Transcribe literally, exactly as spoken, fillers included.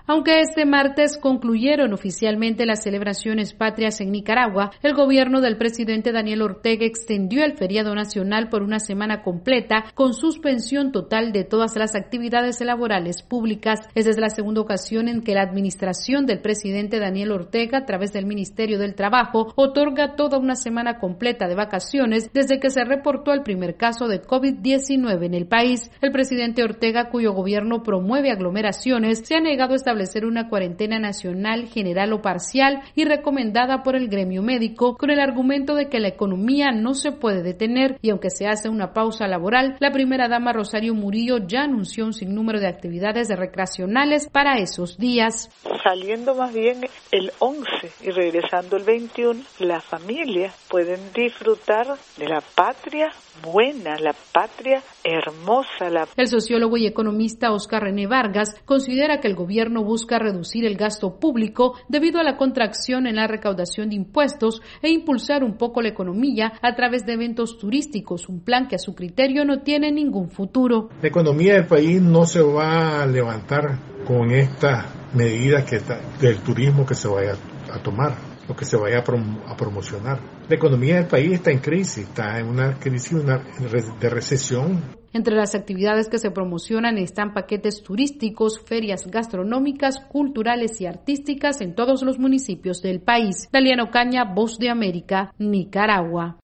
Aunque este martes concluyeron oficialmente las celebraciones patrias en Nicaragua, el gobierno del presidente Daniel Ortega extendió el feriado nacional por una semana completa con suspensión total de todas las actividades laborales públicas. Esa es la segunda ocasión en que la administración del presidente Daniel Ortega, a través del Ministerio del Trabajo, otorga toda una semana completa de vacaciones desde que se reportó el primer caso de COVID diecinueve en el país. El presidente Ortega, cuyo gobierno promueve aglomeraciones, se ha negado a establecer establecer una cuarentena nacional general o parcial y recomendada por el gremio médico con el argumento de que la economía no se puede detener y aunque se hace una pausa laboral, la primera dama Rosario Murillo ya anunció un sinnúmero de actividades recreacionales para esos días. Saliendo más bien el once y regresando el veintiuno, las familias pueden disfrutar de la patria buena, la patria hermosa. La... El sociólogo y economista Oscar René Vargas considera que el gobierno busca reducir el gasto público debido a la contracción en la recaudación de impuestos e impulsar un poco la economía a través de eventos turísticos, un plan que a su criterio no tiene ningún futuro. La economía del país no se va a levantar con estas medidas que está, del turismo que se vaya a tomar, lo que se vaya a, prom- a promocionar. La economía del país está en crisis, está en una crisis una, de recesión. Entre las actividades que se promocionan están paquetes turísticos, ferias gastronómicas, culturales y artísticas en todos los municipios del país. Daliana Ocaña, Voz de América, Nicaragua.